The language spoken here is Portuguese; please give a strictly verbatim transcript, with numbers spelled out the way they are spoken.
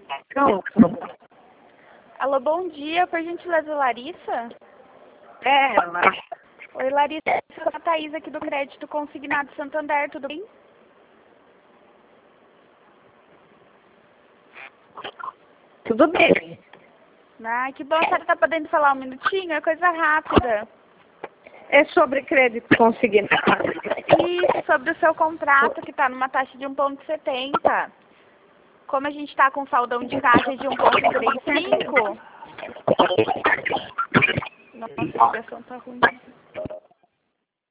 Pronto. Alô, bom dia, por gentileza, Larissa? É, ela. Oi, Larissa, eu sou a Thaís aqui do Crédito Consignado Santander, tudo bem? Tudo bem. Ah, que bom, a senhora tá podendo falar um minutinho? É coisa rápida. É sobre crédito consignado. Isso, sobre o seu contrato, que tá numa taxa de um vírgula setenta. Como a gente tá com saldão de caixa de um vírgula trinta e cinco... Nossa, a ligação tá ruim.